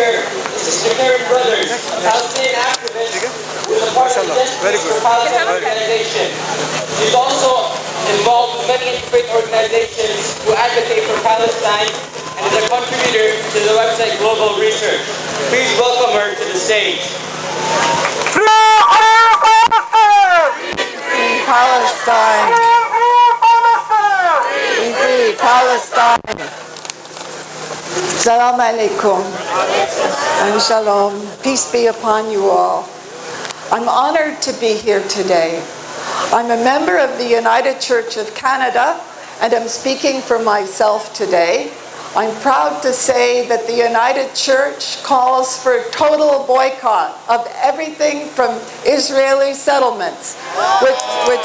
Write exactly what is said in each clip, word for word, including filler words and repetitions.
contributor is the Shakarian Brothers, a Palestinian activist who is a part of the Justice for Palestine organization. She's also involved with many interfaith organizations who advocate for Palestine and is a contributor to the website Global Research. Please welcome her to the stage. Free Palestine! Free Palestine! Salam alaikum and shalom. Peace be upon you all. I'm honored to be here today. I'm a member of the United Church of Canada, and I'm speaking for myself today. I'm proud to say that the United Church calls for a total boycott of everything from Israeli settlements, which, which,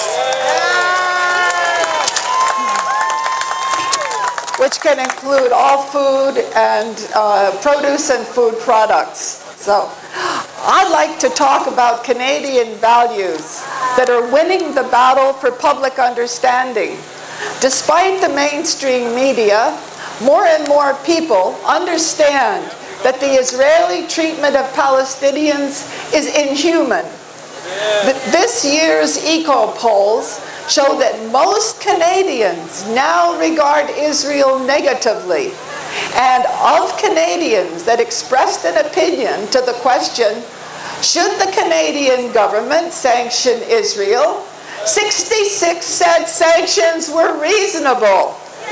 which can include all food and uh, produce and food products. So, I'd like to talk about Canadian values that are winning the battle for public understanding. Despite the mainstream media, more and more people understand that the Israeli treatment of Palestinians is inhuman. This year's Eco polls show that most Canadians now regard Israel negatively. And of Canadians that expressed an opinion to the question, should the Canadian government sanction Israel, sixty-six said sanctions were reasonable.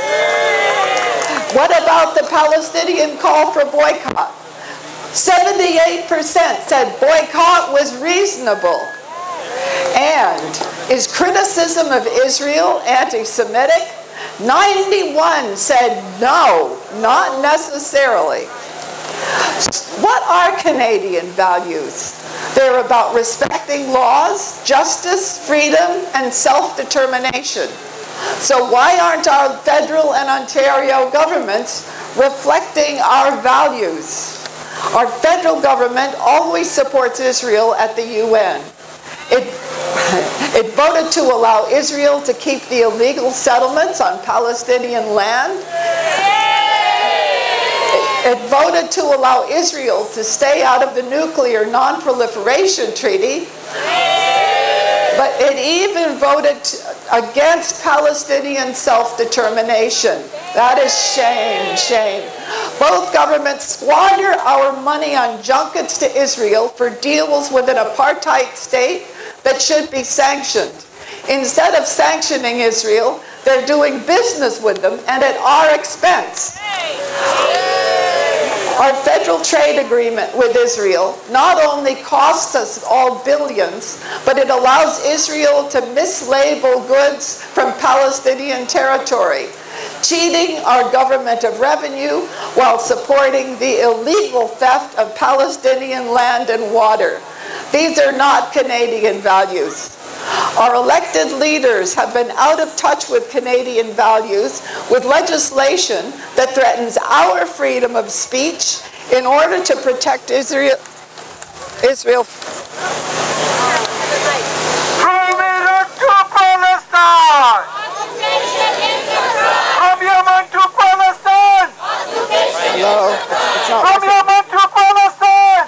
What about the Palestinian call for boycott? seventy-eight percent said boycott was reasonable. And is criticism of Israel anti-Semitic? ninety-one said no, not necessarily. What are Canadian values? They're about respecting laws, justice, freedom, and self-determination. So why aren't our federal and Ontario governments reflecting our values? Our federal government always supports Israel at the U N. It, it voted to allow Israel to keep the illegal settlements on Palestinian land. It, it voted to allow Israel to stay out of the Nuclear Non-Proliferation Treaty. But it even voted against Palestinian self-determination. That is shame, shame. Both governments squander our money on junkets to Israel for deals with an apartheid state that should be sanctioned. Instead of sanctioning Israel, they're doing business with them and at our expense. Our federal trade agreement with Israel not only costs us all billions, but it allows Israel to mislabel goods from Palestinian territory, cheating our government of revenue while supporting the illegal theft of Palestinian land and water. These are not Canadian values. Our elected leaders have been out of touch with Canadian values with legislation that threatens our freedom of speech in order to protect Israel. Israel. From Iraq to Palestine! From Yemen to Palestine! Hello. It's not From Yemen to Palestine!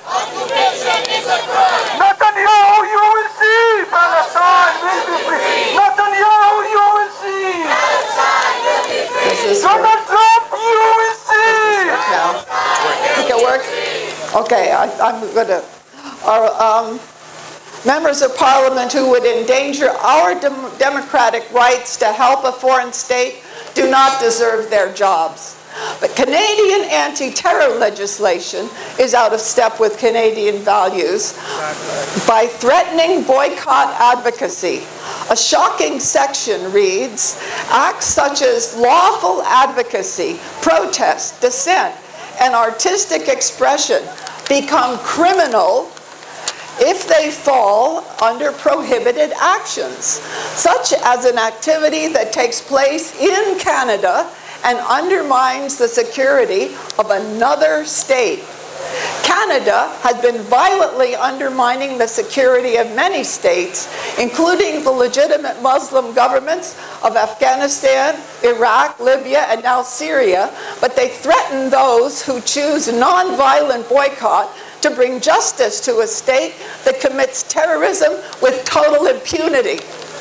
Netanyahu, you will see! Palestine will be free! Netanyahu, you will see! Does this Donald work? Trump, you will see! Now, think it works? Okay, I, I'm going to. Our um, members of Parliament who would endanger our dem- democratic rights to help a foreign state do not deserve their jobs. But Canadian anti-terror legislation is out of step with Canadian values by threatening boycott advocacy. A shocking section reads, acts such as lawful advocacy, protest, dissent, and artistic expression become criminal if they fall under prohibited actions, such as an activity that takes place in Canada and undermines the security of another state. Canada has been violently undermining the security of many states, including the legitimate Muslim governments of Afghanistan, Iraq, Libya, and now Syria, but they threaten those who choose nonviolent boycott to bring justice to a state that commits terrorism with total impunity.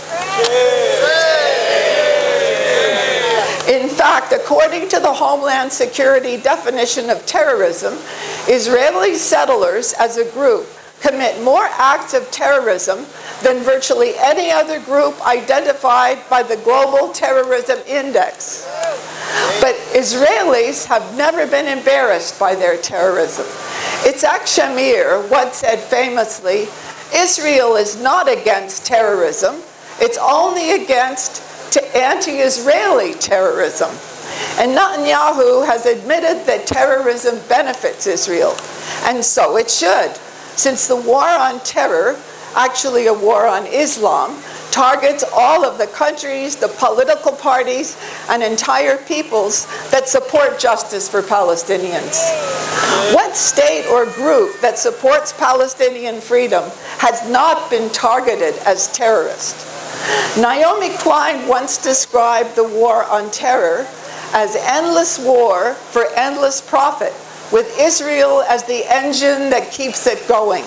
In fact, according to the Homeland Security definition of terrorism, Israeli settlers as a group commit more acts of terrorism than virtually any other group identified by the Global Terrorism Index. But Israelis have never been embarrassed by their terrorism. Itzhak Shamir once said famously, "Israel is not against terrorism, it's only against anti-Israeli terrorism." And Netanyahu has admitted that terrorism benefits Israel, and so it should, since the war on terror, actually a war on Islam, targets all of the countries, the political parties, and entire peoples that support justice for Palestinians. What state or group that supports Palestinian freedom has not been targeted as terrorist? Naomi Klein once described the war on terror as endless war for endless profit, with Israel as the engine that keeps it going.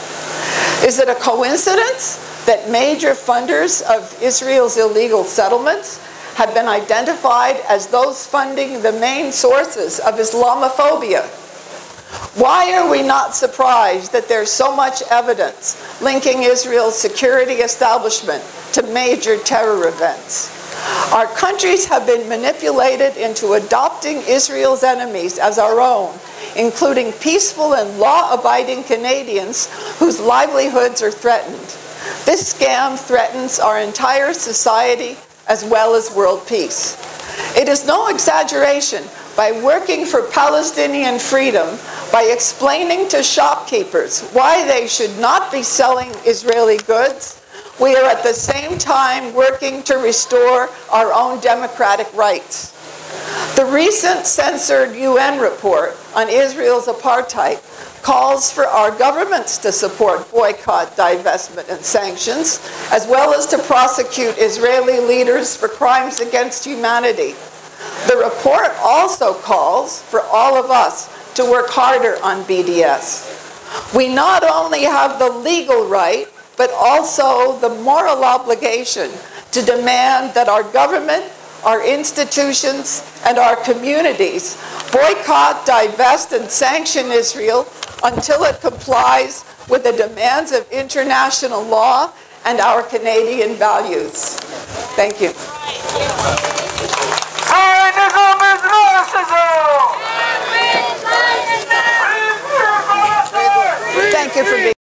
Is it a coincidence that major funders of Israel's illegal settlements have been identified as those funding the main sources of Islamophobia? Why are we not surprised that there's so much evidence linking Israel's security establishment to major terror events? Our countries have been manipulated into adopting Israel's enemies as our own, including peaceful and law-abiding Canadians whose livelihoods are threatened. This scam threatens our entire society as well as world peace. It is no exaggeration, by working for Palestinian freedom, by explaining to shopkeepers why they should not be selling Israeli goods, we are at the same time working to restore our own democratic rights. The recent censored U N report on Israel's apartheid calls for our governments to support boycott, divestment, and sanctions, as well as to prosecute Israeli leaders for crimes against humanity. The report also calls for all of us to work harder on B D S. We not only have the legal right, but also the moral obligation to demand that our government, our institutions, and our communities boycott, divest, and sanction Israel until it complies with the demands of international law and our Canadian values. Thank you. Thank you for being